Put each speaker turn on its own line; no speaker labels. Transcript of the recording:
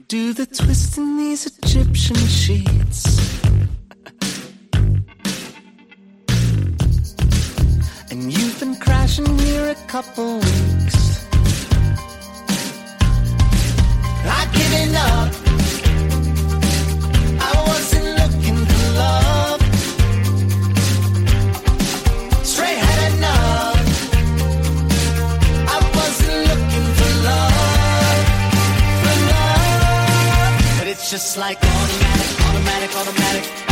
do the twist in these Egyptian sheets. And you've been crashing here a couple weeks. I've given up. I wasn't looking for love. Straight had enough. I wasn't looking for love. For love. But it's just like automatic, automatic, automatic.